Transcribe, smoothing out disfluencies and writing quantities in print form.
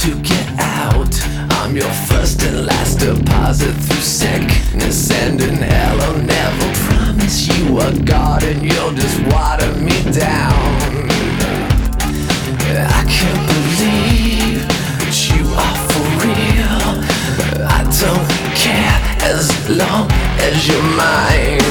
to get out. I'm your first and last deposit through sickness and in hell. I'll never promise you a God, and you'll just water me down. I can't believe that you are for real. I don't care as long as you're mine.